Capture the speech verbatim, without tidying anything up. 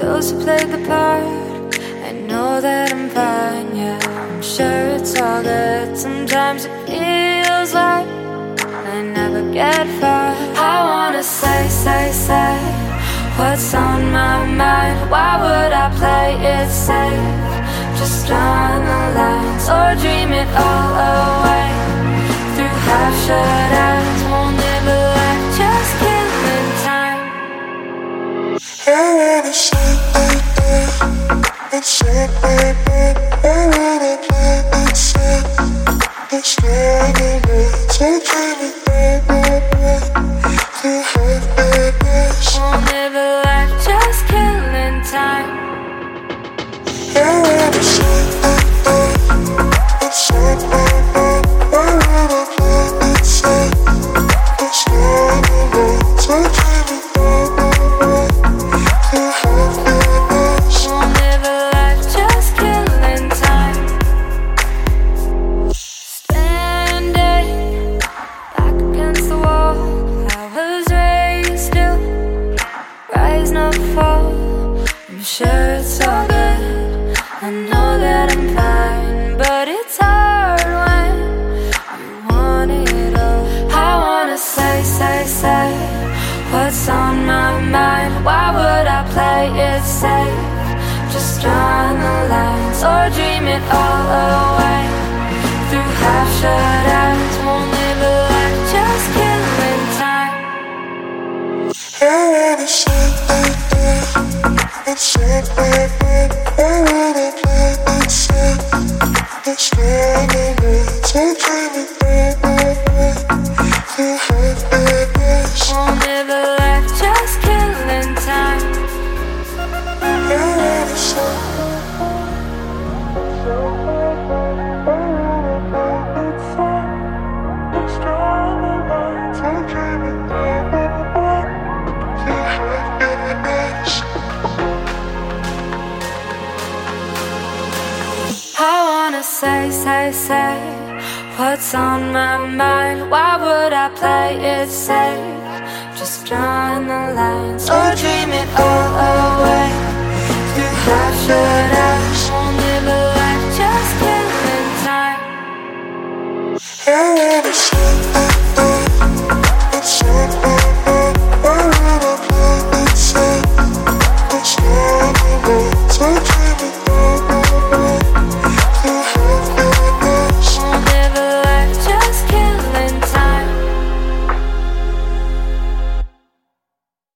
those who played the part. I know that I'm fine, yeah, I'm sure it's all good. Sometimes it feels like I never get far. I wanna say, say, say what's on my mind. Why would I play it safe? Just on the lines, or dream it all away through half-shut eyes. Won't live a life, just killing time. I wanna say, it's so bad, I wanna play it safe. It's not the way, so dream it all away through half-shut eyes. Won't live a life, just killing time. I wanna say, it's so bad, I wanna play it safe. It's not the way, so dream it all away through half-shut eyes. Won't live a life, just killing time. Standing back against the wall, I was raised still, rise not fall. I'm sure it's all good, I know that I'm fine, but it's hard when you want it all. I wanna say, say, say what's on my mind. Why would I play it safe? Just on the lines, or dream it all away through half-shut eyes. Won't live a life, just killing time. I wanna say, it's so bad, I wanna play it safe. It's not the way, so dream it all away through half-shut eyes. Won't live a life, just killing time. I wanna say, it's not the way, so dream it all away through half-shut eyes. I wanna say, say, say what's on my mind. Why would I play it safe? Just drawing the lines, or dream it all